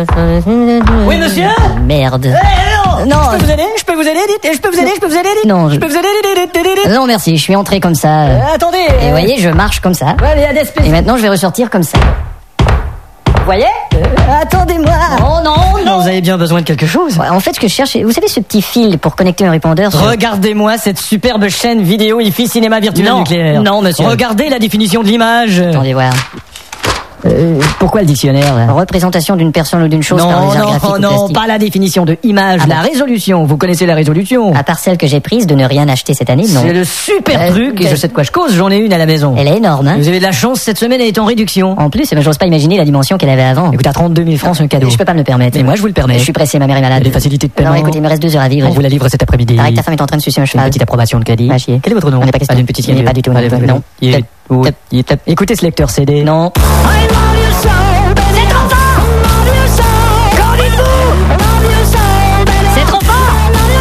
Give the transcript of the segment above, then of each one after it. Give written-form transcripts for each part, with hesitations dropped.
Oui, monsieur? Merde. Non. Non. Je peux vous aider? Je peux vous aider? Je peux vous aider? Non. Je peux vous aider? Non, merci, je suis entré comme ça. Attendez. Et vous voyez, je marche comme ça. Ouais, mais il y a des spécialistes. Et maintenant, je vais ressortir comme ça. Vous voyez? Attendez-moi. Non, vous avez bien besoin de quelque chose. Ouais, en fait, ce que je cherche, vous savez ce petit fil pour connecter un répondeur sur... Regardez-moi cette superbe chaîne vidéo IFI Cinéma Virtuel Non. Nucléaire. Non, monsieur. Regardez la définition de l'image. Attendez voir. Pourquoi le dictionnaire là? Représentation d'une personne ou d'une chose par les arts graphiques ou Non, plastiques. pas la définition de image, Ah la bon. résolution. Vous connaissez la résolution? À part celle que j'ai prise de ne rien acheter cette année, non. C'est le super truc, et je sais de quoi je cause, j'en ai une à la maison. Elle est énorme, hein. Vous avez de la chance, cette semaine elle est en réduction. En plus, j'ose pas imaginer la dimension qu'elle avait avant. Écoute, à 32 000 francs, c'est un cadeau. Je peux pas me le permettre. Mais moi, je vous le permets. Je suis pressé, ma mère est malade. Des facilités de paiement. Non, écoutez, il me reste 2 heures à vivre. On vous la livre cet après-midi. Pareil que ta femme est en train de sucer un Une cheval. petite approbation de caddie. Va chier. Quel est votre nom? On n'est pas question. Pas d'une petite Il n'est pas du tout. Allez, Non. non. Écoutez ce lecteur CD. Non. C'est trop fort.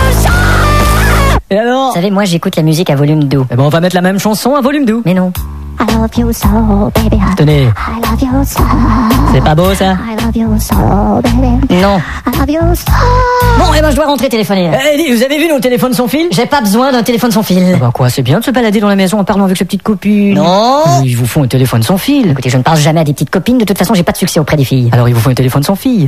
Et alors? Vous savez, moi, j'écoute la musique à volume doux. Eh ben, on va mettre la même chanson à volume doux. Mais non. I love you so, baby. Tenez, I love you so. c'est pas beau ça? I love you so, baby. Non. I love you so. Bon, et ben, je dois rentrer téléphoner. là. Eh, vous avez vu nos téléphones sans fil? J'ai pas besoin d'un téléphone sans fil. Bah quoi, c'est bien de se balader dans la maison en parlant avec ses petites copines. Non. Ils vous font un téléphone sans fil. Écoutez, je ne parle jamais à des petites copines. De toute façon, j'ai pas de succès auprès des filles. Alors ils vous font un téléphone sans fil.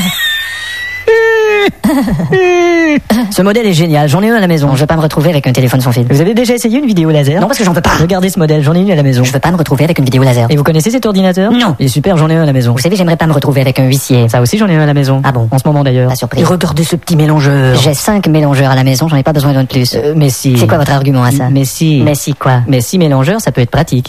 Ce modèle est génial, j'en ai un à la maison. Non, je veux pas me retrouver avec un téléphone sans fil. Vous avez déjà essayé une vidéo laser? Non, parce que j'en peux pas. Regardez ce modèle, j'en ai une à la maison. Je veux pas me retrouver avec une vidéo laser. Et vous connaissez cet ordinateur? Non. Il est super, j'en ai un à la maison. Vous savez, j'aimerais pas me retrouver avec un huissier. Ça aussi, j'en ai un à la maison. Ah bon? En ce moment d'ailleurs. Pas surpris. Et regardez ce petit mélangeur. J'ai 5 mélangeurs à la maison, j'en ai pas besoin d'un de plus. Mais si. C'est quoi votre argument à ça? Mais si. Mais si quoi? Mais si mélangeur, ça peut être pratique.